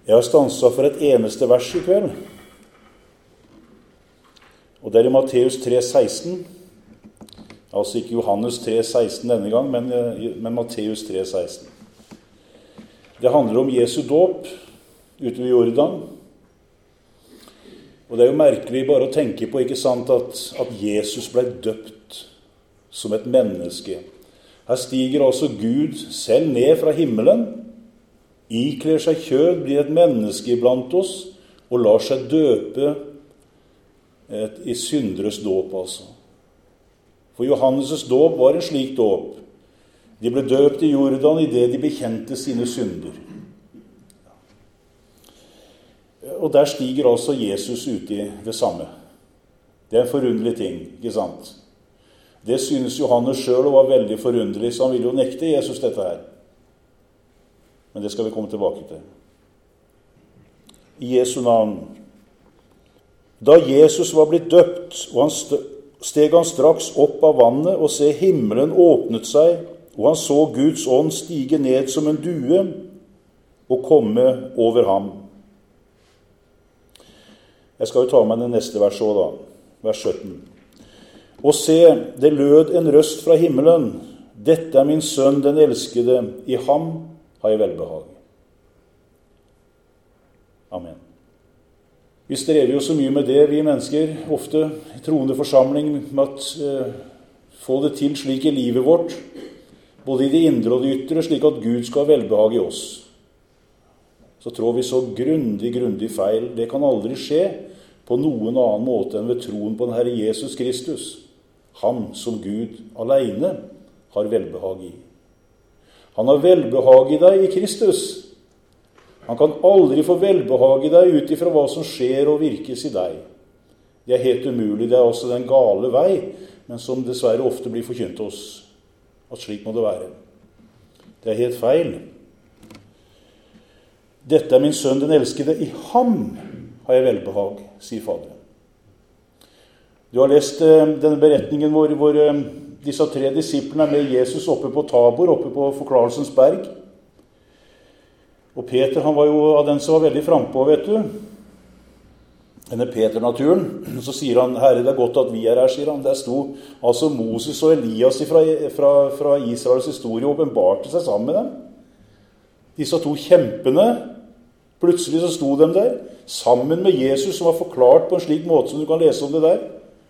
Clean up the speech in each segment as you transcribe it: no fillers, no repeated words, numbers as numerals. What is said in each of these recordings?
Jeg har stanset for et eneste vers i kveld. Og det er i Matteus 3,16. Altså ikke Johannes 3,16 denne gang, men Matteus 3,16. Det handler om Jesu dåp ute ved Jordan. Og det er jo merkelig bare å tenke på, ikke sant, at Jesus ble døpt som et menneske. Her stiger altså Gud selv ned fra himmelen, ikler seg kjød, blir et menneske blant oss, og lar seg døpe i synderes dåp, altså. For Johannes' dåp var en slik dåp. De ble døpt i Jordan i det de bekjente sine synder. Og der stiger altså Jesus ut i det samme. Det er en forunderlig ting, ikke sant? Det synes Johannes selv var veldig forunderlig, så han ville jo nekte Jesus dette her. Men det skal vi komme tilbake til. I Jesu navn. Da Jesus var blitt døpt, steg han straks opp av vannet, og se himmelen åpnet seg, og han så Guds ånd stige ned som en due og komme over ham. Jeg skal jo ta med den neste vers også da, vers 17. Og se, det lød en røst fra himmelen, dette er min sønn, den elskede, i ham har jeg velbehag. Amen. Vi strever jo så mye med det, vi mennesker, ofte i troende forsamling, med at få det til slik i livet vårt, både i det indre og det ytre, slik at Gud skal ha velbehag i oss. Så tror vi så grundig feil. Det kan aldri skje på noen annen måte enn ved troen på den Herre Jesus Kristus. Han som Gud alene har velbehag i. Han har velbehag i deg i Kristus. Han kan aldri få velbehag i deg ut ifra hva som skjer og virkes i deg. Det er helt umulig. Det er også den gale vei, men som dessverre ofte blir forkynt oss. At slik må det være. Det er helt feil. Dette er min sønn, den elskede. I ham har jeg velbehag, sier Faderen. Du har lest denne beretningen hvor disse 3 disiplene er med Jesus oppe på Tabor, oppe på Forklarelsens berg. Og Peter, han var jo av den som var veldig frempå, vet du. Denne Peter-naturen. Så sier han, Herre, det er godt at vi er her, sier han. Der sto altså Moses og Elias fra Israels historie og åpenbarte seg sammen med dem. Disse 2 kjempene, plutselig så sto de der, sammen med Jesus, som var forklart på en slik måte som du kan lese om det der.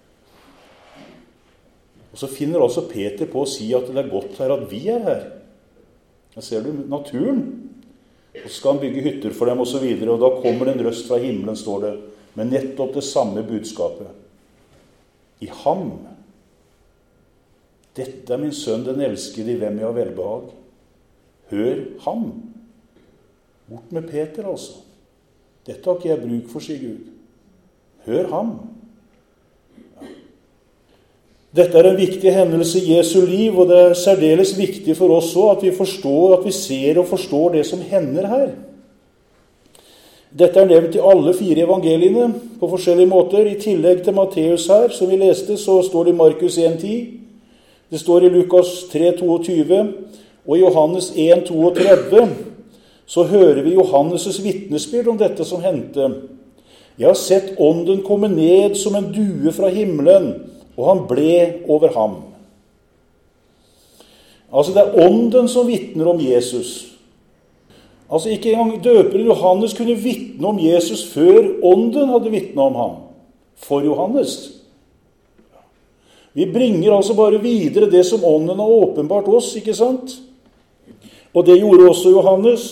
Og så finner altså Peter på å si at det er godt her at vi er her. Da ser du naturen. Og så skal han bygge hytter for dem og så videre, og da kommer det en røst fra himmelen, står det, med nettopp det samme budskapet. I ham. Dette er min sønn, den elskede, i hvem jeg har velbehag. Hør ham. Bort med Peter, altså. Dette har ikke jeg bruk for, sier Gud. Hør ham. Dette er en viktig hendelse i Jesu liv, og det er særdeles viktig for oss også at vi forstår, at vi ser og forstår det som hender her. Dette er nevnt i alle 4 evangeliene på forskjellige måter. I tillegg til Matteus her, som vi leste, så står det i Markus 1,10. Det står i Lukas 3,22, og i Johannes 1,32 så hører vi Johannes' vitnesbyrd om dette som hendte. Jeg har sett ånden komme ned som en due fra himmelen, og han ble over ham. Altså det er ånden som vitner om Jesus. Altså ikke engang døperen Johannes kunne vitne om Jesus før ånden hadde vitnet om ham. For Johannes. Vi bringer altså bare videre det som ånden har åpenbart oss, ikke sant? Og det gjorde også Johannes.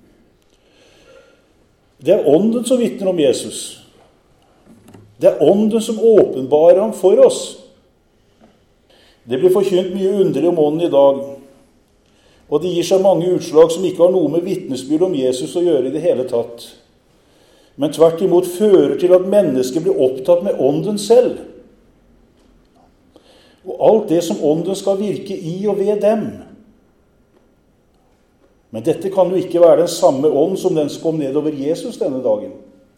Det er ånden som vitner om Jesus. Det er ånden som åpenbarer ham for oss. Det blir forkynt mye underlig om ånden i dag. Og det gir seg mange utslag som ikke har noe med vitnesbyrd om Jesus å gjøre i det hele tatt. Men tvert imot fører til at mennesker blir opptatt med ånden selv. Og alt det som ånden skal virke i og ved dem. Men dette kan jo ikke være den samme ånd som den som kom nedover Jesus denne dagen.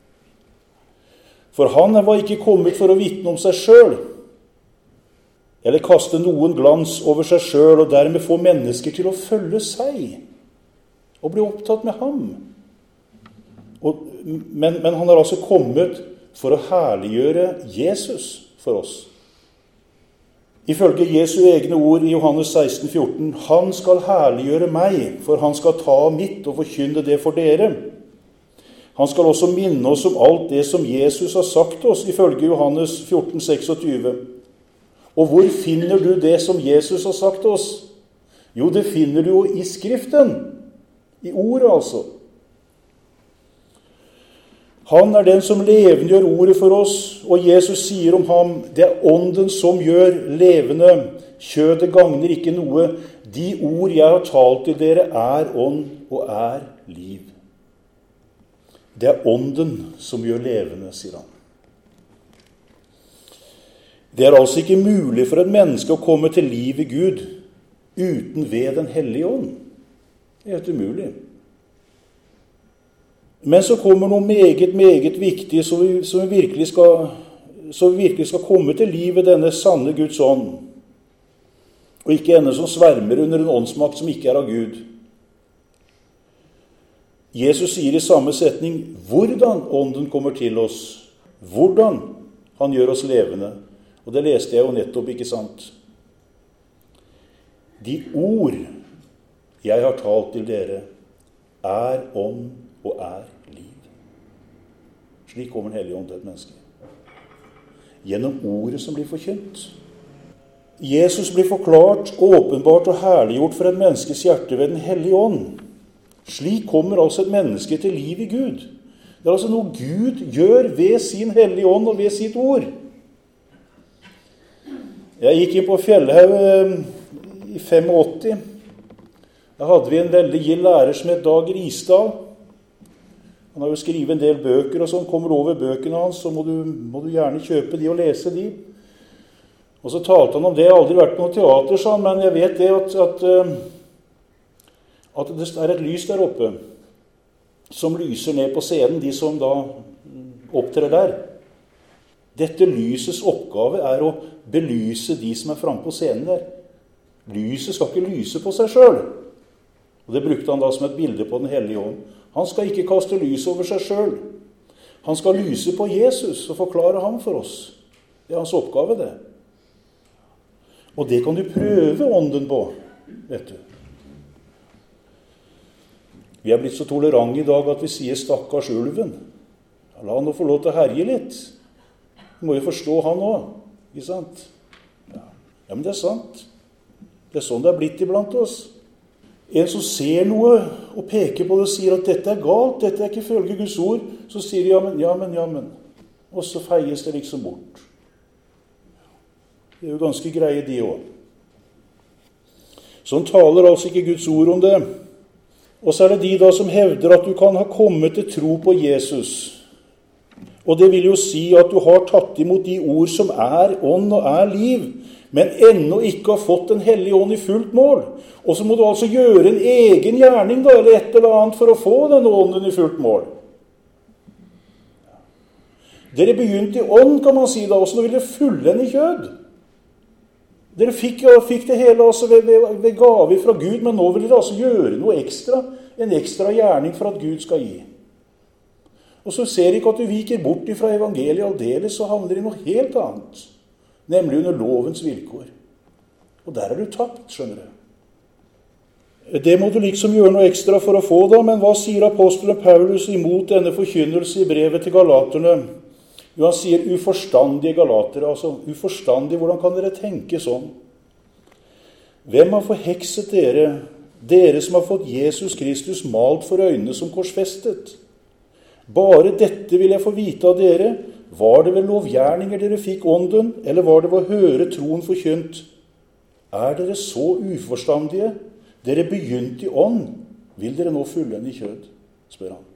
For han var ikke kommet for å vitne om seg selv, eller kaste noen glans over seg selv, og dermed få mennesker til å følge seg, og bli opptatt med ham. Men han har altså kommet for å herliggjøre Jesus for oss. Ifølge Jesu egne ord i Johannes 16,14, han skal herliggjøre meg, for han skal ta mitt og forkynne det for dere. Han skal også minne oss om alt det som Jesus har sagt oss, ifølge Johannes 14,26. Og hvor finner du det som Jesus har sagt oss? Jo, det finner du jo i Skriften, i ordet altså. Han er den som levendegjør ordet for oss, og Jesus sier om ham, det er ånden som gjør levende, kjødet gagner ikke noe. De ord jeg har talt til dere er ånd og er liv. Det er ånden som gjør levende, sier han. Det er altså ikke mulig for et menneske å komme til liv i Gud uten ved den hellige ånd. Det er helt umulig. Men så kommer noe meget, meget viktig, så vi virkelig skal komme til liv ved denne sanne Guds ånd, og ikke ende som svermer under en åndsmakt som ikke er av Gud. Jesus sier i samme setning hvordan ånden kommer til oss, hvordan han gjør oss levende. Og det leste jeg jo nettopp, ikke sant? De ord jeg har talt til dere er ånd og er liv. Slik kommer den hellige ånd til et menneske. Gjennom ordet som blir forkynt. Jesus blir forklart, åpenbart og herliggjort for et menneskes hjerte ved den hellige ånd. Slik kommer altså et menneske til liv i Gud. Det er altså noe Gud gjør ved sin hellige ånd og ved sitt ord. Jeg gikk inn på Fjellhaug i 85. Da hadde vi en veldig gild lærer som het Dag Risdal. Han har jo skrivet en del bøker, og sånn kommer over bøkene hans, så må du gjerne kjøpe de og lese de. Og så talte han om det. Jeg har aldri vært på noe teater, sa han, men jeg vet det at det er et lys der oppe, som lyser ned på scenen, de som da opptrer der. Dette lysets oppgave er å belyse de som er fremme på scenen der. Lyset skal ikke lyse på seg selv. Og det brukte han da som et bilde på den hellige ånd. Han skal ikke kaste lys over seg selv. Han skal lyse på Jesus og forklare ham for oss. Det er hans oppgave, det. Og det kan du prøve ånden på, vet du. Vi er blitt så tolerante i dag at vi sier stakkars ulven. La han nå få lov til å herje litt. Du må jo forstå han også, ikke sant? Ja, men det er sant. Det er sånn det er blitt iblant oss. En som ser noe og peker på det og sier at dette er galt, dette er ikke følge Guds ord, så sier de ja, men. Og så feies det liksom bort. Det er jo ganske greie de også. Sånn taler altså ikke Guds ord om det. Og så er det de da som hevder at du kan ha kommet til tro på Jesus. Og det vil jo si at du har tatt imot de ord som er ånd og er liv, men ennå ikke har fått den hellige ånd i fullt mål. Og så må du altså gjøre en egen gjerning da, eller et eller annet for å få denne ånden i fullt mål. Dere begynte i ånd, kan man si da, og så vil dere fylle den i kjød. Dere fikk det hele altså ved gave fra Gud, men nå vil dere altså gjøre noe ekstra, en ekstra gjerning for at Gud skal gi. Og så ser ikke at du viker bort fra evangeliet aldeles, så havner det i noe helt annet, nemlig under lovens vilkår. Og der er du tapt, skjønner du. Det må du liksom gjøre noe ekstra for å få da, men hva sier apostelen Paulus imot denne forkynnelse i brevet til galaterne? Jo, han sier uforstandige galatere, altså uforstandige, hvordan kan dere tenke sånn? Hvem har forhekset dere, dere som har fått Jesus Kristus malt for øynene som korsfestet? Bare dette vil jeg få vite av dere. Var det ved lovgjerninger dere fikk ånden, eller var det ved å høre troen forkynt? Er dere så uforstandige? Dere begynte i ånd. Vil dere nå fylle den i kjød? Spør han.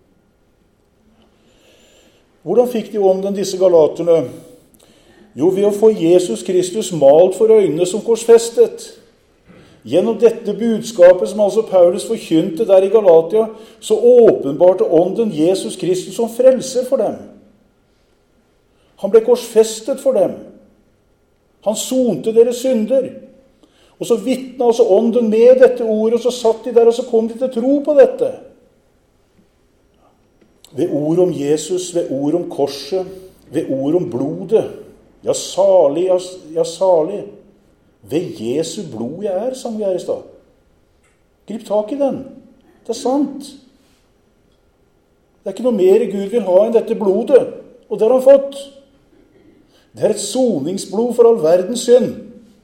Hvordan fikk de ånden, disse galaterne? Jo, ved å få Jesus Kristus malt for øynene som korsfestet. Gjennom dette budskapet som altså Paulus forkynte der i Galatia, så åpenbarte ånden Jesus Kristus som frelser for dem. Han ble korsfestet for dem. Han sonte deres synder. Og så vittnet altså ånden med dette ordet, og så satt de der, og så kom de til tro på dette. Ved ord om Jesus, ved ord om korset, ved ord om blodet. Ja, salig, ja, salig. Ved Jesu blod jeg er, sang vi her i stad. Grip tak i den. Det er sant. Det er ikke noe mer Gud vil ha enn dette blodet, og det har han fått. Det er et soningsblod for all verdens synd.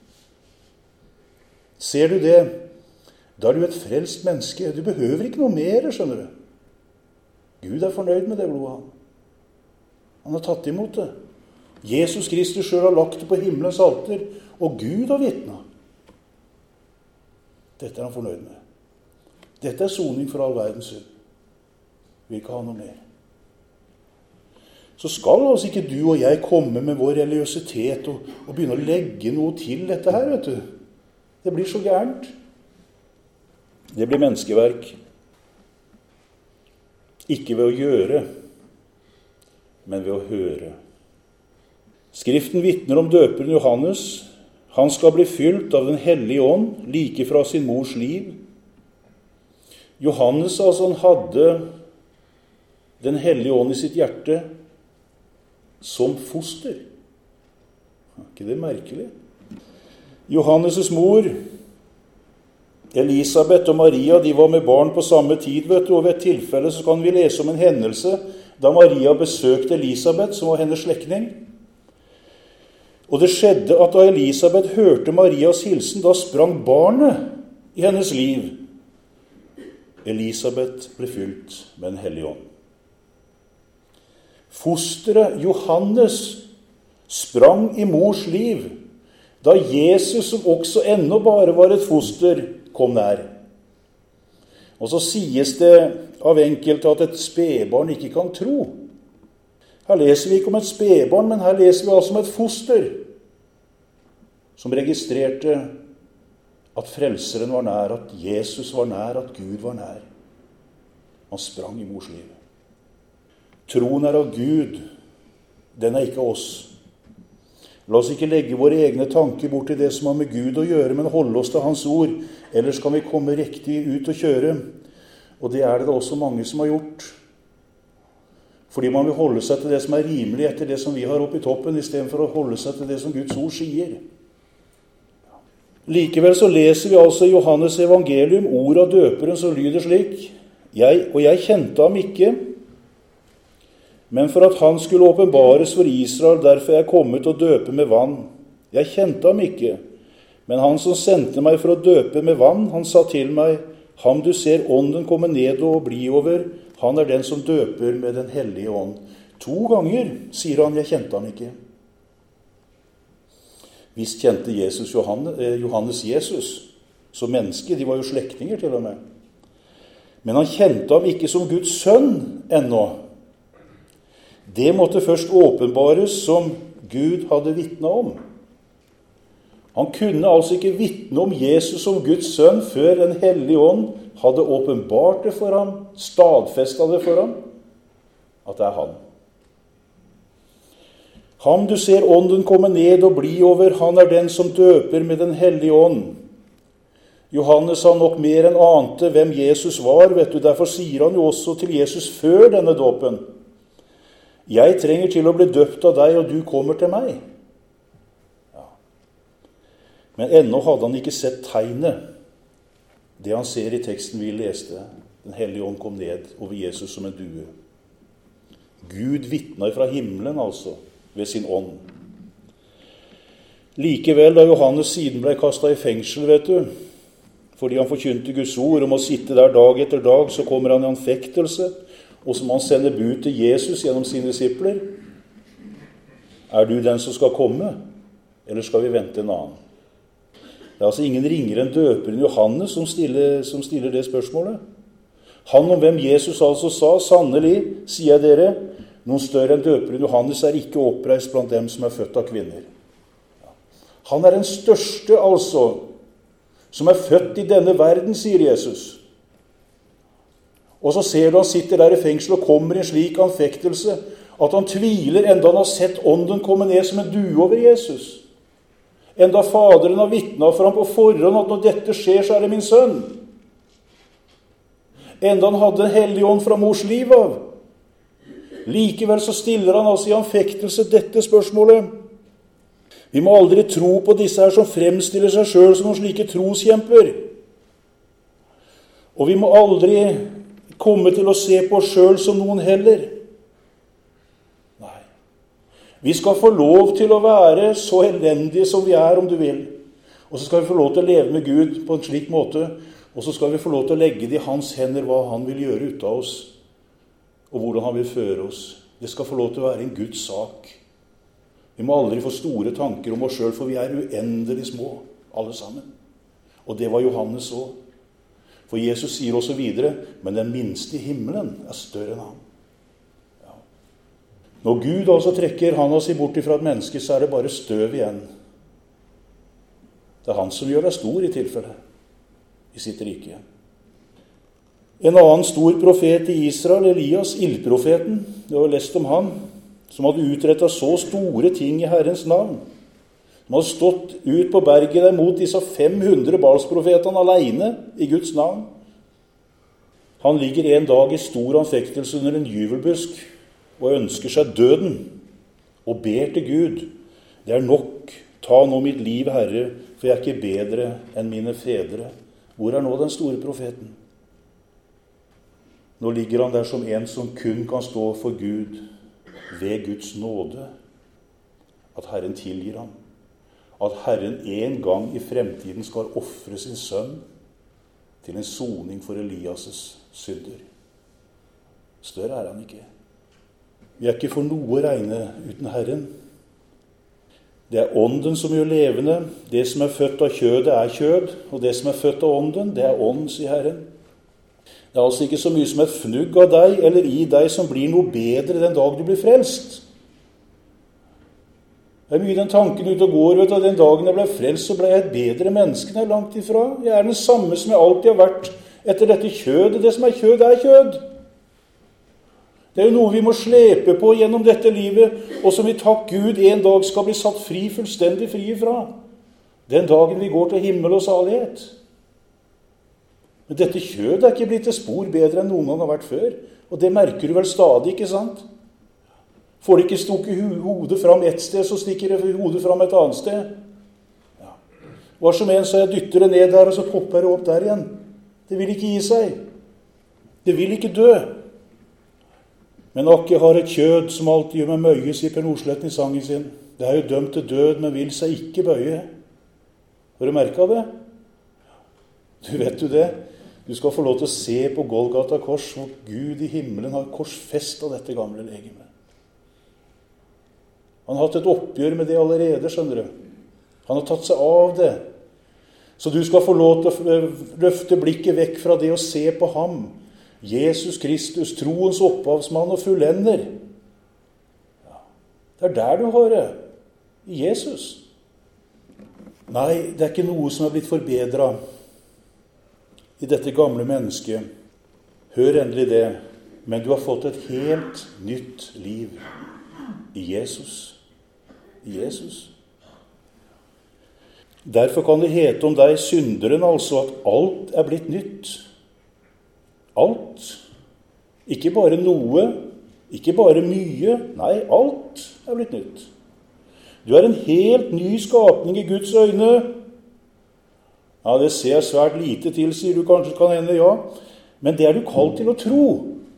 Ser du det? Da er du et frelst menneske. Du behøver ikke noe mer, skjønner du. Gud er fornøyd med det blodet. Han har tatt imot det. Jesus Kristus selv har lagt det på himmelens alter, og Gud har vitnet. Dette er han fornøyd med. Dette er soning for all verdens synd. Vil ikke ha noe mer. Så skal altså ikke du og jeg komme med vår religiøsitet og begynne å legge noe til dette her, vet du. Det blir så gærent. Det blir menneskeverk. Ikke ved å gjøre, men ved å høre. Skriften vitner om døperen Johannes. Han skal bli fylt av den hellige ånd, like fra sin mors liv. Johannes, altså, han hadde den hellige ånd i sitt hjerte som foster. Er ikke det merkelig? Johannes' mor, Elisabeth og Maria, de var med barn på samme tid, vet du, og ved et tilfelle så kan vi lese om en hendelse da Maria besøkte Elisabeth, som var hennes slektning. Og det skjedde at da Elisabeth hørte Marias hilsen, da sprang barnet i hennes liv. Elisabeth ble fylt med den hellige ånd. Fosteret Johannes sprang i mors liv da Jesus, som også ennå bare var et foster, kom nær. Og så sies det av enkelte at et spedbarn ikke kan tro. Her leser vi ikke om et spedbarn, men her leser vi altså om et foster som registrerte at frelseren var nær, at Jesus var nær, at Gud var nær. Han sprang i mors liv. Troen er av Gud, den er ikke av oss. La oss ikke legge våre egne tanker bort til det som har med Gud å gjøre, men holde oss til hans ord, ellers kan vi komme riktig ut og kjøre. Og det er det også mange som har gjort. Fordi man vil holde seg til det som er rimelig etter det som vi har oppe i toppen, i stedet for å holde seg til det som Guds ord sier. Likevel så leser vi altså i Johannes evangelium ord av døperen som lyder slik: Jeg kjente ham ikke, men for at han skulle åpenbares for Israel, derfor er jeg kommet og døpe med vann. Jeg kjente ham ikke, men han som sendte meg for å døpe med vann, han sa til meg: Ham du ser ånden komme ned og bli over, han er den som døper med den hellige ånd. 2 ganger sier han: Jeg kjente ham ikke. Visst kjente Johannes Jesus som menneske, de var jo slektninger til og med. Men han kjente ham ikke som Guds sønn ennå. Det måtte først åpenbares som Gud hadde vitnet om. Han kunne altså ikke vitne om Jesus som Guds sønn før den hellige ånd hadde åpenbart det for ham, stadfestet det for ham, at det er han. Ham du ser ånden komme ned og bli over, han er den som døper med den hellige ånd. Johannes har nok mer enn ante hvem Jesus var, vet du, derfor sier han jo også til Jesus før denne dåpen: Jeg trenger til å bli døpt av deg, og du kommer til meg. Ja. Men ennå hadde han ikke sett tegnet, det han ser i teksten vi leste. Den hellige ånd kom ned over Jesus som en due. Gud vitnet fra himmelen altså, ved sin ånd. Likevel, da Johannes siden ble kastet i fengsel, vet du, fordi han forkynte Guds ord om å sitte der dag etter dag, så kommer han i anfektelse, og som han sender bud til Jesus gjennom sine disipler. Er du den som skal komme, eller skal vi vente en annen? Det er altså ingen ringere enn døperen Johannes som stiller det spørsmålet. Han om hvem Jesus altså sa: Sannelig, sier jeg dere, noen større enn døperen Johannes er ikke oppreist blant dem som er født av kvinner. Han er den største altså, som er født i denne verden, sier Jesus. Og så ser du han sitter der i fengsel og kommer i en slik anfektelse at han tviler enda han har sett ånden komme ned som en due over Jesus. Enda Faderen har vitnet for ham på forhånd at når dette skjer, så er det min sønn. Enda han hadde en hellig ånd fra mors liv av. Likevel så stiller han altså i anfektelse dette spørsmålet. Vi må aldri tro på disse her som fremstiller seg selv som noen slike troskjemper. Og vi må aldri komme til å se på oss selv som noen heller. Nei. Vi skal få lov til å være så elendige som vi er, om du vil. Og så skal vi få lov til å leve med Gud på en slik måte, og så skal vi få lov til å legge det i hans hender hva han vil gjøre ut av oss, og hvordan han vil føre oss. Det skal få lov til å være en Guds sak. Vi må aldri få store tanker om oss selv, for vi er uendelig små, alle sammen. Og det var Johannes også. For Jesus sier også videre, men den minste i himmelen er større enn han. Ja. Når Gud altså trekker handa si bort ifra et menneske, så er det bare støv igjen. Det er han som gjør deg stor i tilfellet, i sitt rike. En annen stor profet i Israel, Elias, ildprofeten, du har lest om han, som hadde utrettet så store ting i Herrens navn. Han hadde stått ut på berget der mot disse 500 Balsprofetene alene i Guds navn. Han ligger en dag i stor anfektelse under en gyvelbusk og ønsker seg døden og ber til Gud. Det er nok, ta nå mitt liv, Herre, for jeg er ikke bedre enn mine fedre. Hvor er nå den store profeten? Nå ligger han der som en som kun kan stå for Gud ved Guds nåde. At Herren tilgir ham. At Herren en gang i fremtiden skal offre sin sønn til en soning for Elias' synder. Større er han ikke. Vi er ikke for noe regne uten Herren. Det er ånden som gjør levende. Det som er født av kjødet er kjød, og det som er født av ånden, det er ånd, sier Herren. Det er altså ikke så mye som et fnugg av deg eller i deg som blir noe bedre den dag du blir frelst. Det er mye den tanken ut og går, vet du, at den dagen jeg ble frelst, så ble jeg et bedre menneske enn jeg er langt ifra. Jeg er den samme som jeg alltid har vært etter dette kjødet. Det som er kjød, er kjød. Det er jo noe vi må slepe på gjennom dette livet, og som vi takk Gud en dag skal bli satt fri, fullstendig fri ifra. Den dagen vi går til himmel og salighet. Men dette kjødet er ikke blitt et spor bedre enn noen gang har vært før. Og det merker du vel stadig, ikke sant? Får det ikke stukket hodet fram et sted, så stikker det hodet fram et annet sted. Ja. Var som en, så jeg dytter det ned der, og så popper det opp der igjen. Det vil ikke gi seg. Det vil ikke dø. Men akk, jeg har et kjød som alltid gjør meg møye, sier Per Nordsletten i sangen sin. Det er jo dømt til død, men vil seg ikke bøye. Har du merket det? Du vet jo det. Du skal få lov til å se på Golgata kors, hvor Gud i himmelen har korsfestet dette gamle legemet. Han har hatt et oppgjør med det allerede, skjønner du. Han har tatt seg av det. Så du skal få lov til å løfte blikket vekk fra det og se på ham. Jesus Kristus, troens opphavsmann og fullender. Ja, det er der du har det. I Jesus. Nei, det er ikke noe som er blitt forbedret i dette gamle mennesket. Hør endelig det. Men du har fått et helt nytt liv i Jesus. I Jesus. Derfor kan det hete om deg, synderen, altså at alt er blitt nytt. Alt. Ikke bare noe, ikke bare mye. Nei, alt er blitt nytt. Du er en helt ny skapning i Guds øyne. Ja, det ser svært lite til, sier du kanskje, kan hende, ja. Men det er du kalt til å tro.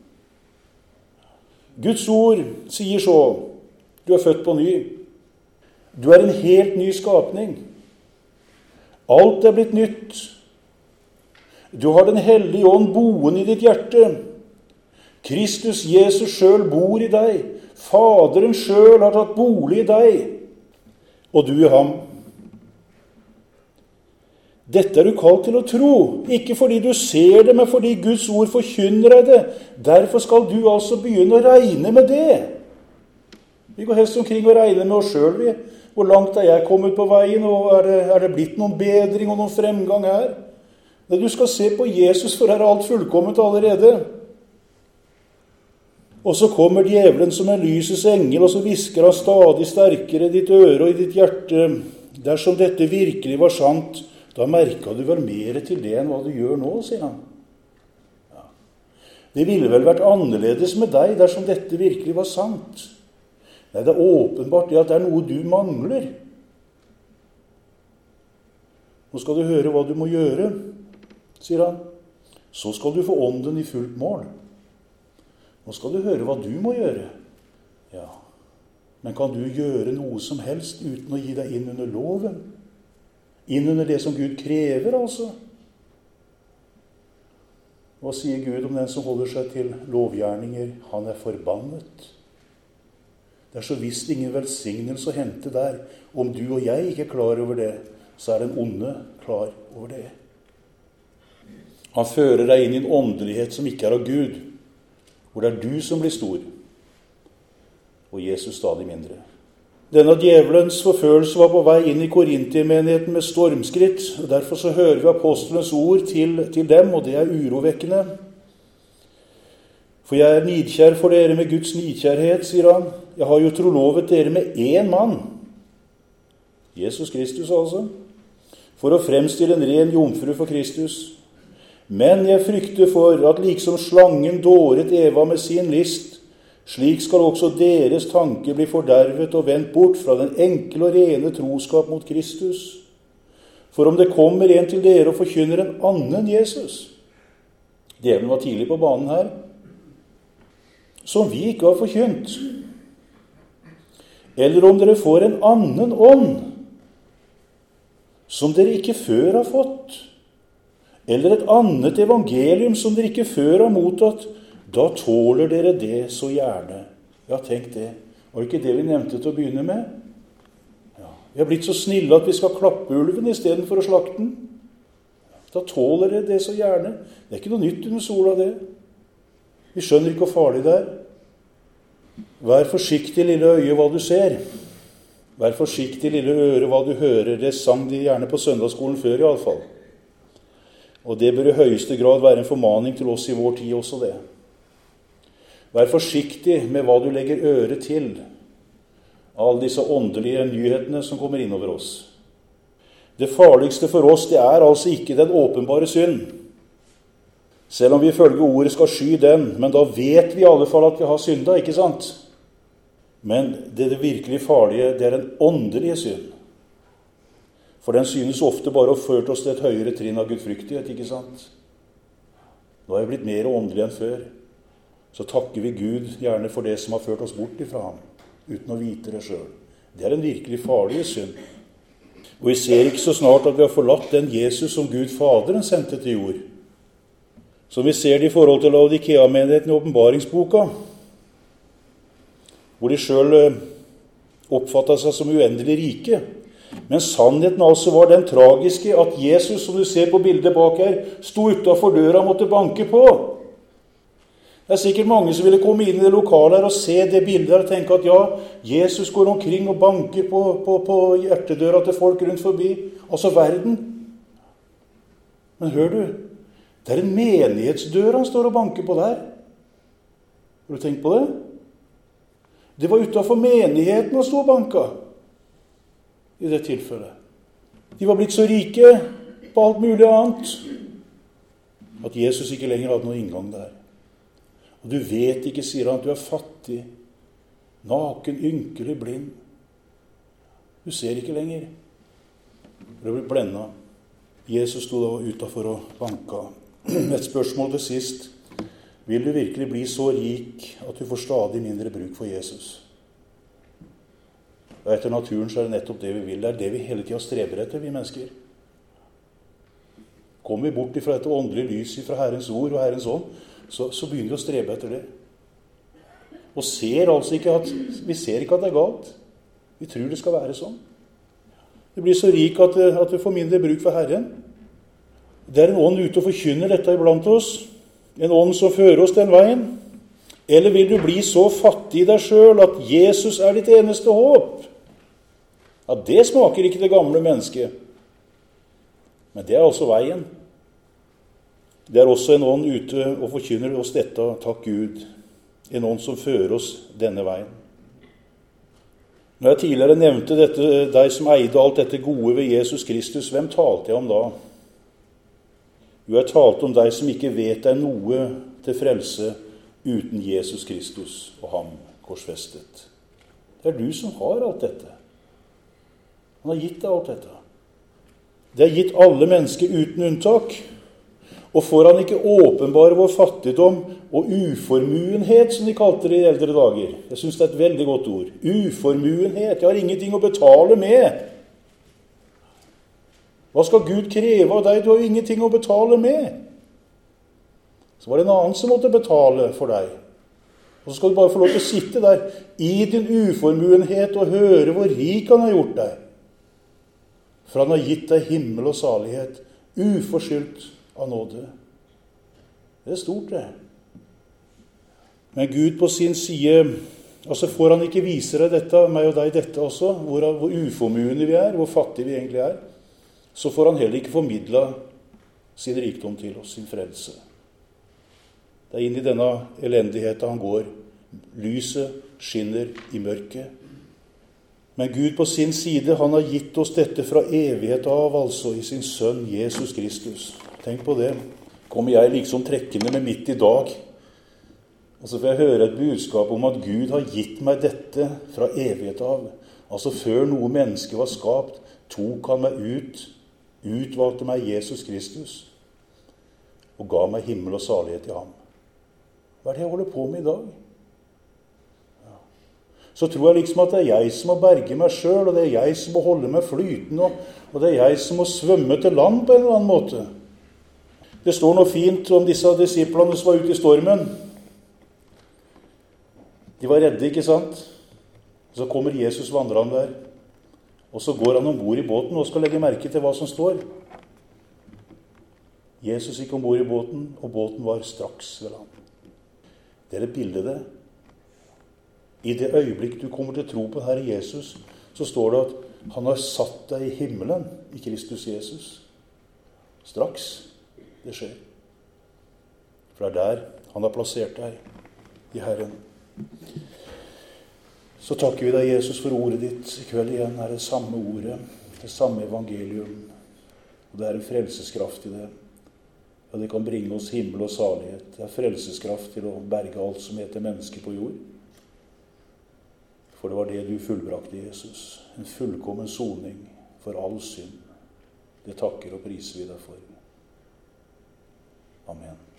Guds ord sier så. Du er født på ny. Du er en helt ny skapning. Alt er blitt nytt. Du har den hellige ånd boende i ditt hjerte. Kristus Jesus selv bor i deg. Faderen selv har tatt bolig i deg. Og du i ham. Dette er du kalt til å tro. Ikke fordi du ser det, men fordi Guds ord forkynner deg det. Derfor skal du altså begynne å regne med det. Vi går helst omkring og regner med oss selv. Hvor langt er jeg kommet på veien, og er det blitt noen bedring og noen fremgang her? Du skal se på Jesus, for her er alt fullkomment allerede. Og så kommer djevelen som en lysets engel, og så visker han stadig sterkere i ditt øre og i ditt hjerte. Dersom dette virkelig var sant, da merket du vel mer til det enn hva du gjør nå, sier han. Ja. Det ville vel vært annerledes med deg dersom dette virkelig var sant. Nei, det er åpenbart det at det er noe du mangler. Nå skal du høre hva du må gjøre, sier han. Så skal du få ånden i fullt mål. Nå skal du høre hva du må gjøre. Ja, men kan du gjøre noe som helst uten å gi deg inn under loven? Inn under det som Gud krever, altså? Hva sier Gud om den som holder seg til lovgjerninger? Han er forbannet. Det er så visst ingen velsignelse å hente der. Om du og jeg ikke er klar over det, så er den onde klar over det. Han fører deg inn i en åndelighet som ikke er av Gud, hvor det er du som blir stor, og Jesus stadig mindre. Denne djevelens forførelse var på vei inn i Korintiemenigheten med stormskritt, og derfor så hører vi apostelens ord til dem, og det er urovekkende. For jeg er nidkjær for dere med Guds nidkjærhet, sier han. Jeg har jo trolovet dere med én mann, Jesus Kristus altså, for å fremstille en ren jomfru for Kristus. Men jeg frykter for at liksom slangen dåret Eva med sin list, slik skal også deres tanker bli fordervet og vendt bort fra den enkle og rene troskap mot Kristus. For om det kommer en til dere og forkynner en annen Jesus, djevelen var tidlig på banen her, som vi ikke har forkynt, eller om dere får en annen ånd, som dere ikke før har fått, eller et annet evangelium som dere ikke før har mottatt, da tåler dere det så gjerne. Ja, tenk det. Var det ikke det vi nevnte til å begynne med? Ja. Vi har blitt så snille at vi skal klappe ulven i stedet for å slakte den. Da tåler dere det så gjerne. Det er ikke noe nytt under sola, det. Vi skjønner ikke hvor farlig det er. Vær forsiktig, lille øye, hva du ser. Vær forsiktig, lille øre, hva du hører. Det sang de gjerne på søndagsskolen før, i alle fall. Og det bør i høyeste grad være en formaning til oss i vår tid også, det. Vær forsiktig med hva du legger øre til, alle disse åndelige nyhetene som kommer innover oss. Det farligste for oss, det er altså ikke den åpenbare synd. Selv om vi ifølge ordet skal sky den, men da vet vi i alle fall at vi har synda, ikke sant? Men det virkelig farlige, det er den åndelige synd. For den synes ofte bare å ført oss til et høyere trinn av gudfryktighet, ikke sant? Nå er jeg blitt mer åndelig enn før. Så takker vi Gud gjerne for det som har ført oss bort ifra ham, uten å vite det selv. Det er en virkelig farlig synd. Og vi ser ikke så snart at vi har forlatt den Jesus som Gud Faderen sendte til jord. Som vi ser det i forhold til Laodikea-menigheten i åpenbaringsboka, hvor de selv oppfattet seg som uendelig rike. Men sannheten altså var den tragiske at Jesus, som du ser på bildet bak her, sto utenfor døra og måtte banke på. Det er sikkert mange som ville komme inn i det lokalet her og se det bildet her og tenke at ja, Jesus går omkring og banker på hjertedøra til folk rundt forbi. Altså verden. Men hør du, det er en menighetsdør han står og banker på der. Har du tenkt på det? Det var utenfor menigheten han stod og banket i det tilfellet. De var blitt så rike på alt mulig annet at Jesus ikke lenger hadde noen inngang der. Og du vet ikke, sier han, at du er fattig, naken, ynkelig, blind. Du ser ikke lenger. Du blir blendet. Jesus stod da utenfor og banket. Et spørsmål til sist. Vil du virkelig bli så rik at du får stadig mindre bruk for Jesus? Og etter naturen så er det nettopp det vi vil. Det er det vi hele tiden streber etter, vi mennesker. Kommer vi bort fra dette åndelige lyset fra Herrens ord og Herrens ånd, så begynner vi å strebe etter det. Og ser altså ikke at vi ser ikke at det er galt. Vi tror det skal være sånn. Det blir så rik at vi får mindre bruk for Herren. Det er en ånd ute og forkynner dette iblant oss. En ånd som fører oss den veien. Eller vil du bli så fattig i deg selv at Jesus er ditt eneste håp? Ja, det smaker ikke det gamle mennesket. Men det er altså veien. Det er også en ånd ute og forkynner oss dette, takk Gud. En ånd som fører oss denne veien. Når jeg tidligere nevnte dette, deg som eide alt dette gode ved Jesus Kristus, hvem talte jeg om da? Jo, jeg talte om deg som ikke vet deg noe til frelse uten Jesus Kristus og ham korsfestet. Det du som har alt dette. Han har gitt deg alt dette. Det er gitt alle mennesker uten unntak. Og får han ikke åpenbare vår fattigdom og uformuenhet, som de kalte det i eldre dager. Jeg synes det er et veldig godt ord. Uformuenhet. Jeg har ingenting å betale med. Hva skal Gud kreve av deg? Du har jo ingenting å betale med. Så var det en annen som måtte betale for deg. Og så skal du bare få lov til å sitte der i din uformuenhet og høre hvor rik han har gjort deg. For han har gitt deg himmel og salighet, uforskyldt av nåde. Det er stort, det. Men Gud på sin side, altså får han ikke vise deg dette, meg og deg dette også, hvor uformuende vi er, hvor fattige vi egentlig er, så får han heller ikke formidlet sin rikdom til oss, sin frelse. Det er inn i denne elendigheten han går. Lyset skinner i mørket. Men Gud på sin side, han har gitt oss dette fra evighet av, altså i sin sønn Jesus Kristus. Tenk på det. Kommer jeg liksom trekkende med midt i dag, og så får jeg høre et budskap om at Gud har gitt meg dette fra evighet av. Altså før noe menneske var skapt, tok han meg ut, utvalgte meg Jesus Kristus, og ga meg himmel og salighet i ham. Hva er det jeg holder på med i dag? Så tror jeg liksom at det er jeg som må berge meg selv, og det er jeg som må holde meg flytende, og det er jeg som må svømme til land på en eller annen måte. Det står noe fint om disse disiplene som var ute i stormen. De var redde, ikke sant? Så kommer Jesus vandrende der, og så går han ombord i båten og skal legge merke til hva som står. Jesus gikk ombord i båten, og båten var straks ved land. Det er et bilde det. I det øyeblikk du kommer til tro på Herre Jesus, så står det at han har satt deg i himmelen i Kristus Jesus. Straks det skjer. For det er der han har plassert deg i Herren. Så takker vi deg, Jesus, for ordet ditt. I kveld igjen er det samme ordet, det samme evangelium. Og det er en frelseskraft i det. Ja, det kan bringe oss himmel og salighet. Det er frelseskraft til å berge alt som heter menneske på jord. For det var det du fullbrakte, Jesus. En fullkommen soning for all synd. Det takker og priser vi deg for. Amen.